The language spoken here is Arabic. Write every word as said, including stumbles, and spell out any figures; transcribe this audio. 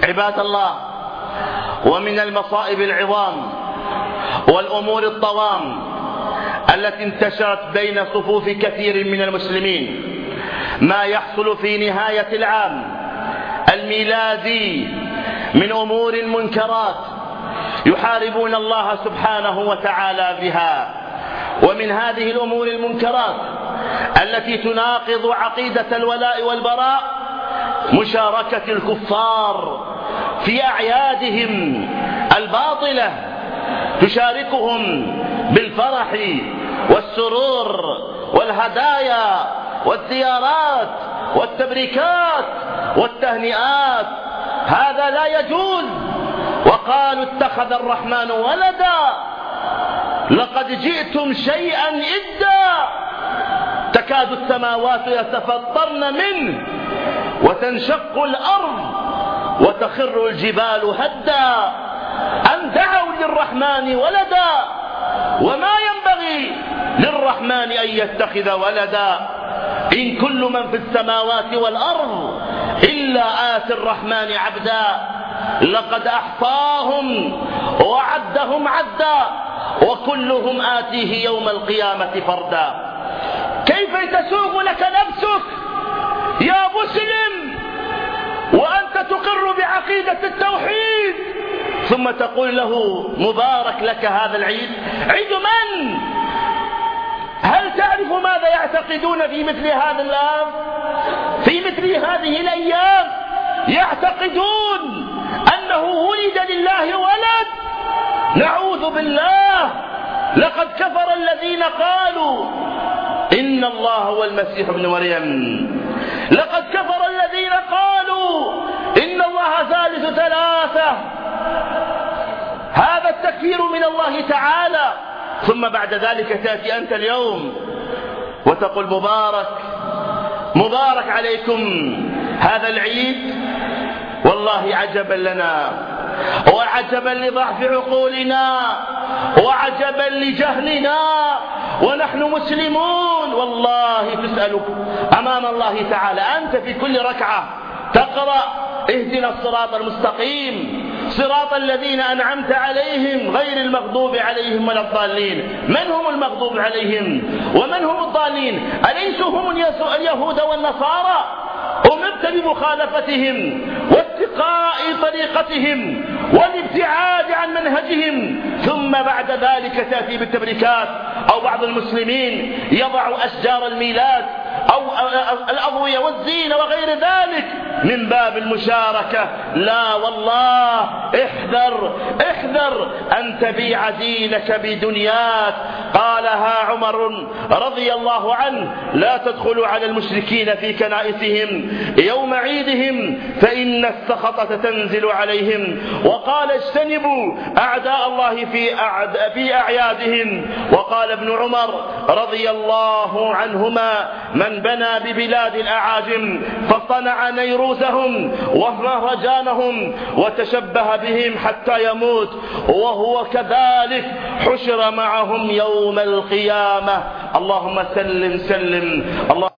عباد الله، ومن المصائب العظام والأمور الطوام التي انتشرت بين صفوف كثير من المسلمين ما يحصل في نهاية العام الميلادي من أمور منكرات يحاربون الله سبحانه وتعالى بها. ومن هذه الأمور المنكرات التي تناقض عقيدة الولاء والبراء مشاركة الكفار في أعيادهم الباطلة، تشاركهم بالفرح والسرور والهدايا والزيارات والتبريكات والتهنئات. هذا لا يجوز. وقالوا اتخذ الرحمن ولدا لقد جئتم شيئا إدا تكاد السماوات يتفطرن منه وتنشق الأرض وتخر الجبال هدا أن دعوا للرحمن ولدا وما ينبغي للرحمن أن يتخذ ولدا إن كل من في السماوات والأرض إلا آتي الرحمن عبدا لقد أحصاهم وعدهم عدا وكلهم آتيه يوم القيامة فردا. كيف تسوغ لك نفسك يا مسلم وأنت تقر بعقيدة التوحيد ثم تقول له مبارك لك هذا العيد؟ عيد من؟ هل تعرف ماذا يعتقدون في مثل هذا الآن؟ في مثل هذه الأيام يعتقدون أنه ولد لله ولد. نعوذ بالله. لقد كفر الذين قالوا إن الله هو المسيح ابن مريم. لقد كفر الذين قالوا إن الله ثالث ثلاثة. هذا التكفير من الله تعالى. ثم بعد ذلك تأتي أنت اليوم وتقول مبارك مبارك عليكم هذا العيد. والله عجبا لنا وعجبا لضعف عقولنا وعجبا لجهلنا ونحن مسلمون. والله تسأل أمام الله تعالى أنت في كل ركعة تقرأ اهدنا الصراط المستقيم صراط الذين أنعمت عليهم غير المغضوب عليهم ولا الضالين. من هم المغضوب عليهم ومن هم الضالين؟ أليسوا هم اليهود والنصارى؟ أمرت بمخالفتهم واتقاء طريقتهم والابتعاد عن منهجهم. ثم بعد ذلك تأتي بالتبريكات. أو بعض المسلمين يضع أشجار الميلاد أو الأضوية والزينة وغير ذلك من باب المشاركة. لا والله احذر احذر أن تبيع دينك بدنياك. قالها عمر رضي الله عنه لا تدخلوا على المشركين في كنائسهم يوم عيدهم فإن السخطة تنزل عليهم. وقال اجتنبوا أعداء الله في, أعد في أعيادهم. وقال ابن عمر رضي الله عنهما من بنى ببلاد الأعاجم فصنع نيروزهم ومهرجانهم وتشبه بهم حتى يموت وهو كذلك حشر معهم يوم القيامة. اللهم سلم سلم. الله